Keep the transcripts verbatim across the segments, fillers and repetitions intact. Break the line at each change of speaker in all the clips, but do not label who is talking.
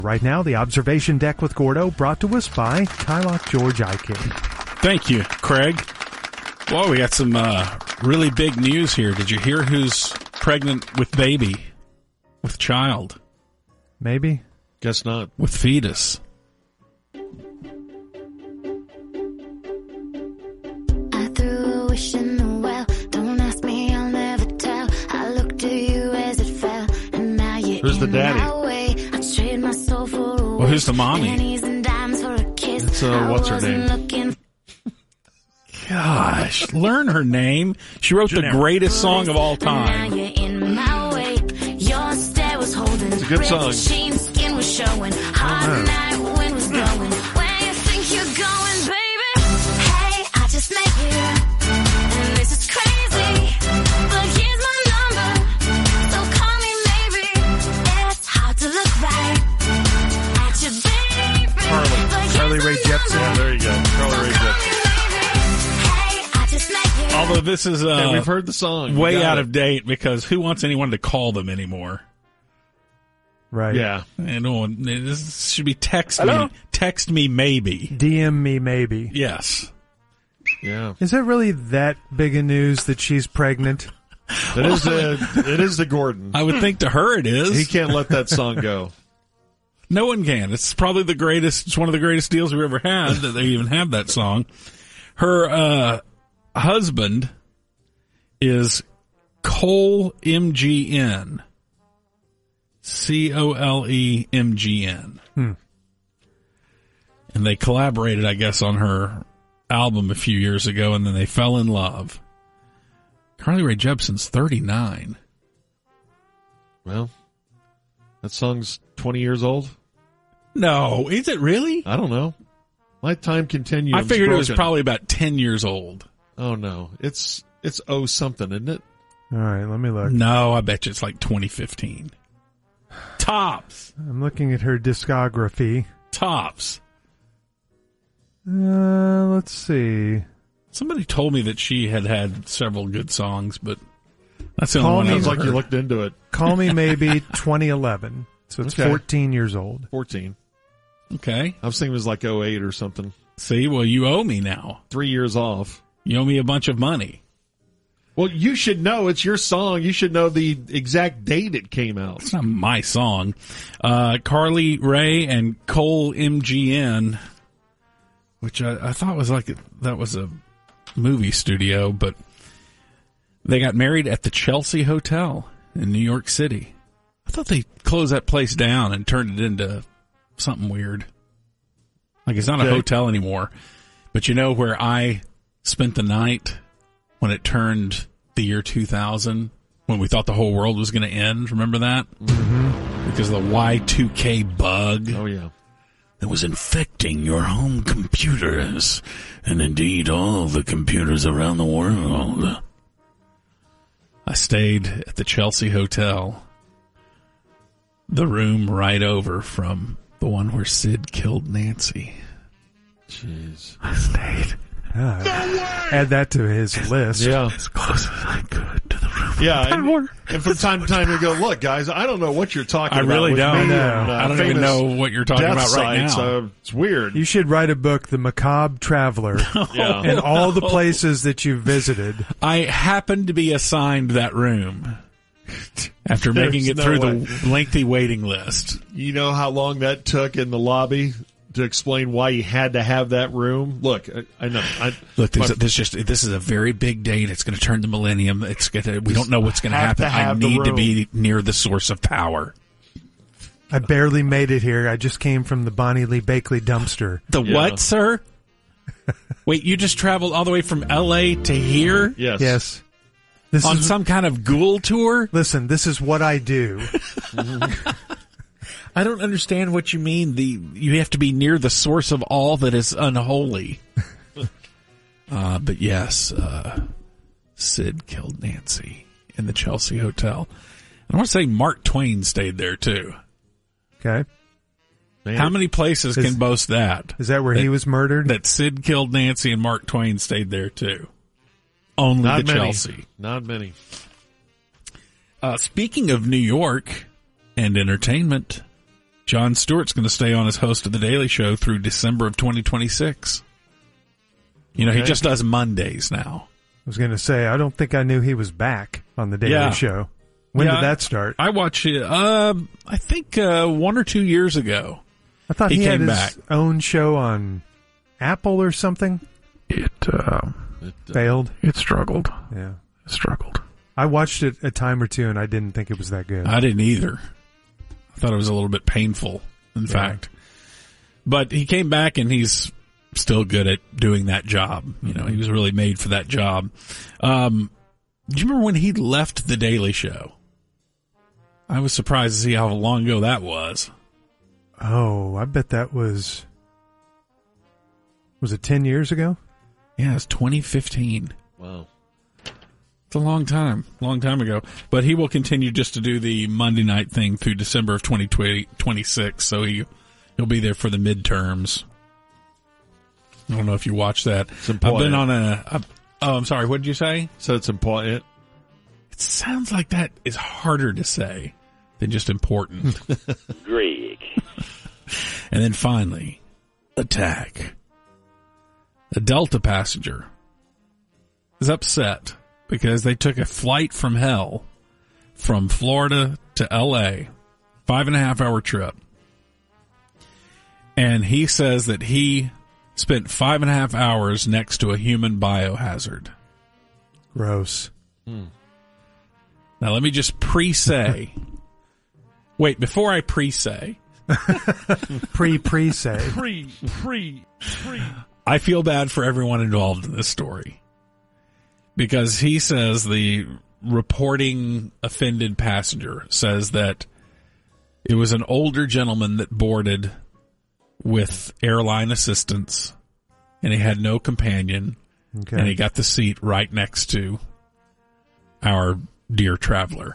Right now, the Observation Deck with Gordo, brought to us by Kylock George Eichen.
Thank you, Craig. Well, we got some uh, really big news here. Did you hear who's pregnant with baby, with child?
Maybe.
Guess not.
With fetus.
I threw a wish in the well. Don't ask me, I'll never tell. I looked at you as it fell, and now you're
Who's the
in
daddy?
my way. I trade my soul for a
Well, who's the mommy?
pennies and dimes for a kiss.
It's, uh, what's her
I wasn't
name?
looking
Gosh, learn her name. She wrote the greatest song of all
Now
time.
you're in my way. Your stare was holding.
It's a good song.
Sheen skin was showing. Hard night wind was blowing. Where you think you're going, baby? Hey, I just met you, and this is crazy. But here's my number, so call me maybe. It's hard to look right at your baby.
Carly.
But here's
Carly
my
Rae Jepsen.
Yeah,
number.
there you go. Carly Rae Jepsen.
Although this is uh,
Yeah, we've heard the song. We
way
got
out
it.
of date because who wants anyone to call them anymore?
Right.
Yeah.
And no one, this should be text
Hello?
me. Text me maybe.
D M me, maybe.
Yes.
Yeah.
Is it really that big a news that she's pregnant?
It is the, it is the Gordon.
I would think to her it is.
He can't let that song go.
No one can. It's probably the greatest. It's one of the greatest deals we've ever had that they even have that song. Her uh, husband is Cole M G N. C O L E M G N.
Hmm.
And they collaborated, I guess, on her album a few years ago, and then they fell in love. Carly Rae Jepsen's thirty-nine.
Well, that song's twenty years old.
No, is it really?
I don't know. My time continuum.
I figured it was probably about ten years old.
Oh no, it's it's oh something, isn't it?
All right, let me look.
No, I bet you it's like twenty fifteen. Tops.
I'm looking at her discography.
Tops.
Uh, let's see.
Somebody told me that she had had several good songs, but that's the
Call
only one
me-
I
Sounds
ever
like you
heard.
looked into it.
Call Me Maybe twenty eleven. So it's
Okay.
fourteen years old.
Fourteen.
Okay.
I was thinking it was like oh eight or something.
See, well, you owe me now.
Three years off.
You owe me a bunch of money.
Well, you should know. It's your song. You should know the exact date it came out.
It's not my song. Uh, Carly Rae and Cole M G N, which I, I thought was like, that was a movie studio, but they got married at the Chelsea Hotel in New York City. I thought they closed that place down and turned it into something weird. Like it's not a
Okay.
hotel anymore. But you know where I spent the night when it turned the year two thousand, when we thought the whole world was going to end? Remember that? Mm-hmm. Because of the Y two K bug
Oh yeah.
that was infecting your home computers and indeed all the computers around the world. I stayed at the Chelsea Hotel, the room right over from the one where Sid killed Nancy.
Jeez.
I stayed
Ah, add that to his list.
Yeah.
as close as I could to the room.
Yeah. And, and from time to time you go, look, guys, I don't know what you're talking
I
about.
really
with
don't.
me
know.
and, uh,
I don't even
famous
know what you're talking
death
about right
sites.
now.
Uh, it's weird.
You should write a book, The Macabre Traveler,
Yeah.
and all the places that you've visited.
I happened to be assigned that room after
There's
making it
no
through
way.
the lengthy waiting list.
You know how long that took in the lobby to explain why you had to have that room? Look, I, I know. I,
Look, this,
my-
this just this is a very big date. It's going to turn the millennium. It's going to. We don't know what's going to
Have
happen.
to have
I
the
need to
room.
be near the source of power.
I barely made it here. I just came from the Bonnie Lee Bakley dumpster.
The
Yeah.
what, sir? Wait, you just traveled all the way from L A to here
yes.
Yes. This
on
is,
some kind of ghoul tour?
listen, this is what I do.
I don't understand what you mean. The you have to be near the source of all that is unholy. uh, but yes, uh, Sid killed Nancy in the Chelsea Hotel. And I want to say Mark Twain stayed there too.
Okay.
Man,
How many places
Is-
can boast that?
Is that where he
That-
was murdered?
That Sid killed Nancy and Mark Twain stayed there too. Only
Not
the
many.
Chelsea.
Not many.
Uh, speaking of New York and entertainment, did Jon Stewart's going to stay on as host of The Daily Show through December of twenty twenty-six. You know,
Okay.
he just does Mondays now.
I was going to say, I don't think I knew he was back on the Daily
Yeah.
Show. When
Yeah,
did that start?
I watched it, uh, I think uh, one or two years ago.
I thought
he
he, had
came
his
back.
own show on Apple or something.
It uh,
It, uh,
Failed.
it struggled.
Yeah.
It struggled.
I watched it a time or two, and I didn't think it was that good.
I didn't either. I thought it was a little bit painful, in fact. But he came back, and he's still good at doing that job. You know, he was really made for that job. Um, do you remember when he left The Daily Show? I was surprised to see how long ago that was.
Oh, I bet that was... Was it ten years ago?
Yeah, it's twenty fifteen.
wow.
It's a long time, long time ago. But he will continue just to do the Monday night thing through December of twenty twenty-six. So he, he'll be there for the midterms. I don't know if you watch that.
It's
I've
important.
been on a, a, oh, I'm sorry. What did you say?
So it's important.
It sounds like that is harder to say than just important.
Greg.
And then finally, attack. A Delta passenger is upset because they took a flight from hell from Florida to L A, five and a half hour trip. And he says that he spent five and a half hours next to a human biohazard.
Gross.
Now, let me just pre-say. Wait, before I pre-say,
Pre-pre-say.
Pre, pre, pre.
I feel bad for everyone involved in this story. Because he says the reporting offended passenger says that it was an older gentleman that boarded with airline assistance, and he had no companion,
Okay.
and he got the seat right next to our dear traveler.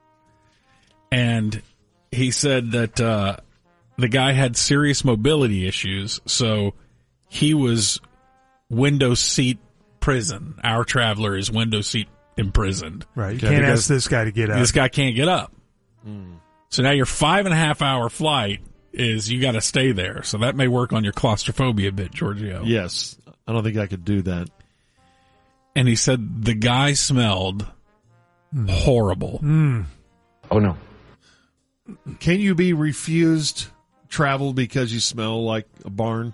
And he said that uh, the guy had serious mobility issues, so he was window seat prison. Our traveler is window seat imprisoned.
Right. You
Okay,
can't
because
ask this guy to get out.
This guy can't get up. So now your five and a half hour flight is you got to stay there. So that may work on your claustrophobia a bit, Giorgio.
Yes. I don't think I could do that.
And he said the guy smelled horrible.
Oh, no.
Can you be refused travel because you smell like a barn?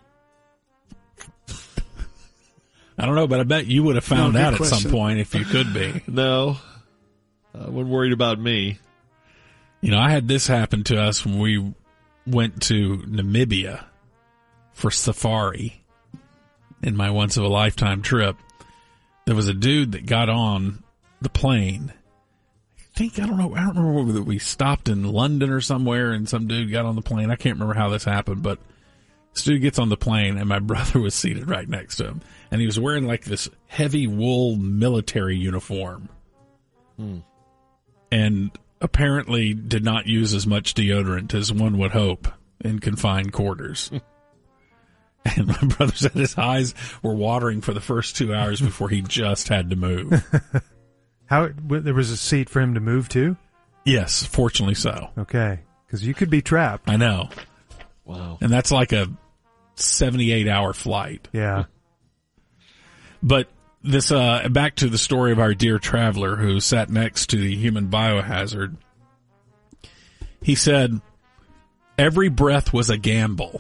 I don't know, but I bet you would have found
No, good
out at
question.
some point if you could be.
No. I wasn't worried about me.
You know, I had this happen to us when we went to Namibia for safari in my once of a lifetime trip. There was a dude that got on the plane. I think, I don't know, I don't remember whether we stopped in London or somewhere and some dude got on the plane. I can't remember how this happened, but this dude gets on the plane and my brother was seated right next to him. And he was wearing like this heavy wool military uniform. And apparently did not use as much deodorant as one would hope in confined quarters. And my brother said his eyes were watering for the first two hours before he just had to move.
How w- there was a seat for him to move to?
Yes, fortunately so.
Okay. Because you could be trapped.
I know.
Wow.
And that's like a seventy-eight hour flight.
Yeah.
But this, uh, back to the story of our dear traveler who sat next to the human biohazard. He said, every breath was a gamble.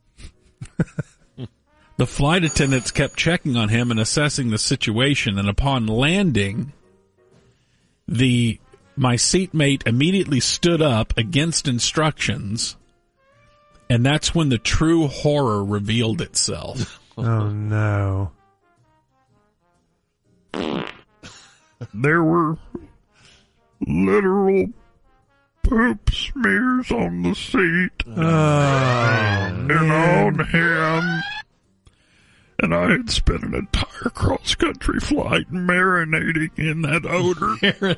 The flight attendants kept checking on him and assessing the situation, and upon landing, the my seatmate immediately stood up against instructions, and that's when the true horror revealed itself.
Oh, no.
There were literal poop smears on the seat
Oh,
and on him. And I had spent an entire cross-country flight marinating in that odor.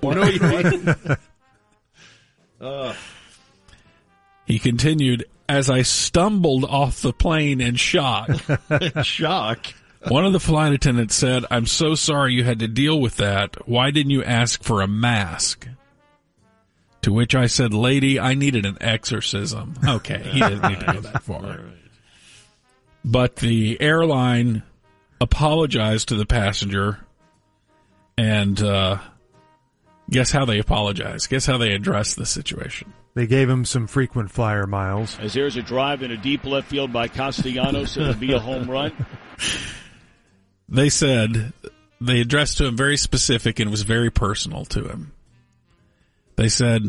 He continued, as I stumbled off the plane in shock,
Shock.
one of the flight attendants said, I'm so sorry you had to deal with that. Why didn't you ask for a mask? To which I said, lady, I needed an exorcism. Okay, he didn't need to go that far. But the airline apologized to the passenger, and uh, guess how they apologized? Guess how they addressed the situation?
They gave him some frequent flyer miles.
As there's a drive in a deep left field by Castellanos, it'll be a home run.
They said, they addressed to him very specific, and it was very personal to him. They said,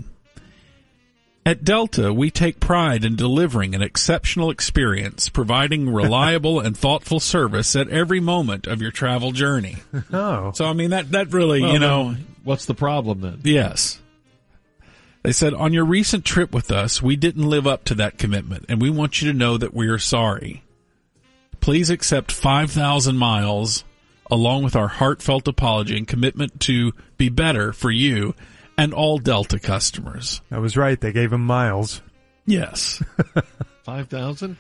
at Delta, we take pride in delivering an exceptional experience, providing reliable and thoughtful service at every moment of your travel journey.
Oh.
So, I mean, that, that really,
Well,
you know...
then what's the problem then?
Yes. They said, on your recent trip with us, we didn't live up to that commitment, and we want you to know that we are sorry. Please accept five thousand miles, along with our heartfelt apology and commitment to be better for you and all Delta customers.
I was right. They gave him miles.
Yes.
Five thousand?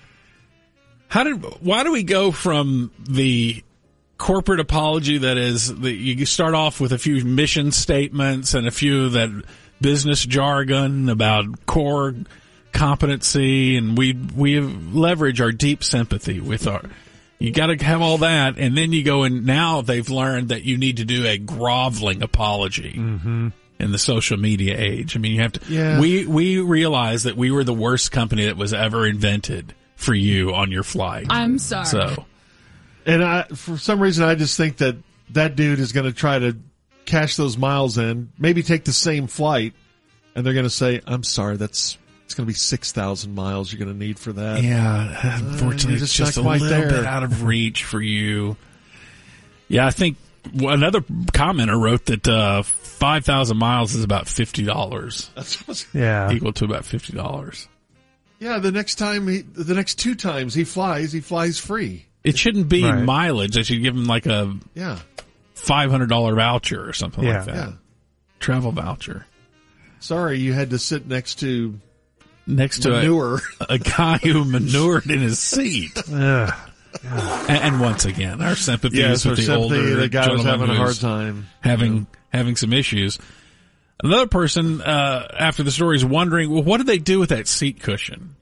How did? Why do we go from the corporate apology that is the, you start off with a few mission statements and a few that business jargon about core competency, and we we leverage our deep sympathy with our. You got to have all that, and then you go and now they've learned that you need to do a groveling apology.
Mm-hmm.
In the social media age. I mean, you have to,
Yeah.
we, we realized that we were the worst company that was ever invented for you on your flight.
I'm sorry.
So,
And I, for some reason, I just think that that dude is going to try to cash those miles in, maybe take the same flight, and they're going to say, I'm sorry, that's it's going to be six thousand miles you're going to need for that.
yeah, unfortunately,
you're
it's
just
just a
not quite
little
there.
bit out of reach for you. Yeah, I think another commenter wrote that, uh, five thousand miles is about fifty dollars.
That's what's,
Yeah.
Equal to about fifty dollars.
yeah, the next time, he, the next two times he flies, he flies free.
It shouldn't be
Right.
mileage. They should give him like a
Yeah,
five hundred dollars voucher or something
Yeah.
like that.
yeah.
Travel voucher.
Sorry, you had to sit next to
Next to a,
manure.
a guy who manured in his seat.
Ugh.
And, and once again, our sympathies
Yes,
with
our
the
sympathy,
older
the guy was
gentleman
having a hard
who's
time.
having having some issues. Another person uh, after the story is wondering, well, what did they do with that seat cushion?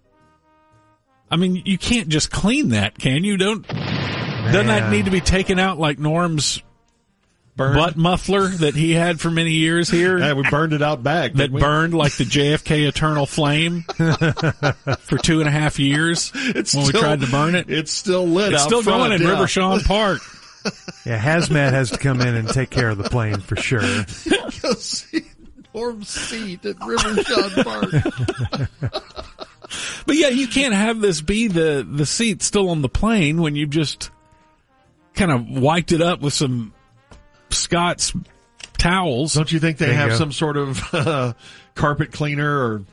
I mean, you can't just clean that, can you? Don't doesn't that
Man.
need to be taken out like Norm's
Burned.
butt muffler that he had for many years here?
Yeah, we burned it out back.
that
didn't we?
burned like the J F K Eternal Flame for two and a half years
It's
when we
still-
tried to burn it.
It's still lit.
It's
out
still
front,
going in
yeah.
River Shawn Park.
Yeah, Hazmat has to come in and take care of the plane for sure.
Go see Norm's seat at River Shawn Park.
But yeah, you can't have this be the, the seat still on the plane when you just kind of wiped it up with some Scott's towels.
Don't you think they
Bingo.
have some sort of uh, carpet cleaner or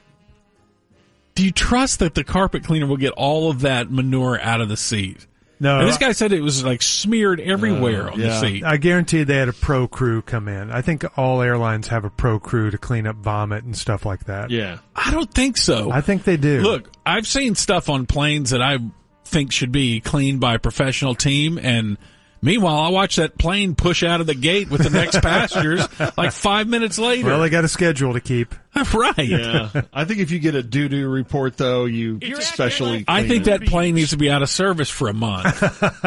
Do you trust that the carpet cleaner will get all of that manure out of the seat?
No,
And this guy said it was like smeared everywhere
Uh,
on
yeah.
the seat.
I guarantee they had a pro crew come in. I think all airlines have a pro crew to clean up vomit and stuff like that.
yeah?
I don't think so.
I think they do.
Look, I've seen stuff on planes that I think should be cleaned by a professional team, and meanwhile, I watch that plane push out of the gate with the next passengers like five minutes later.
well, they got a schedule to keep.
right.
Yeah, I think if you get a doo doo report though, you especially.
I
clean
think
it.
that plane needs to be out of service for a month.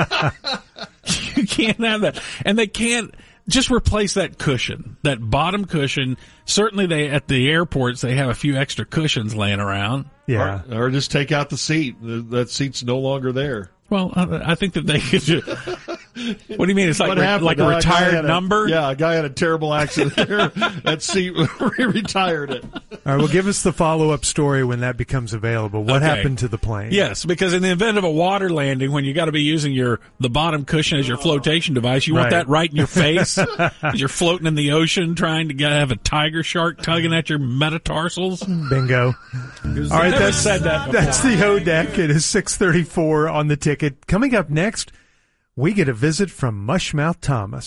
You can't have that. And they can't just replace that cushion, that bottom cushion. Certainly they, at the airports, they have a few extra cushions laying around.
Yeah.
Or, or just take out the seat. The- That seat's no longer there.
Well, I I think that they could just, what do you mean? It's like,
What
re-
happened?
like a
Uh, guy
retired
had a-
number?
Yeah, a guy had a terrible accident there. That seat, we retired it.
All right. Well, give us the follow-up story when that becomes available. What
Okay.
happened to the plane?
Yes, because in the event of a water landing, when you got to be using your the bottom cushion as your flotation device, you want
Right.
that right in your face as you're floating in the ocean trying to get, have a tiger shark tugging at your metatarsals.
Bingo. All right.
Never
That's
said that before.
That's the O Deck. It is six thirty-four on the ticket. Coming up next, we get a visit from Mushmouth Thomas.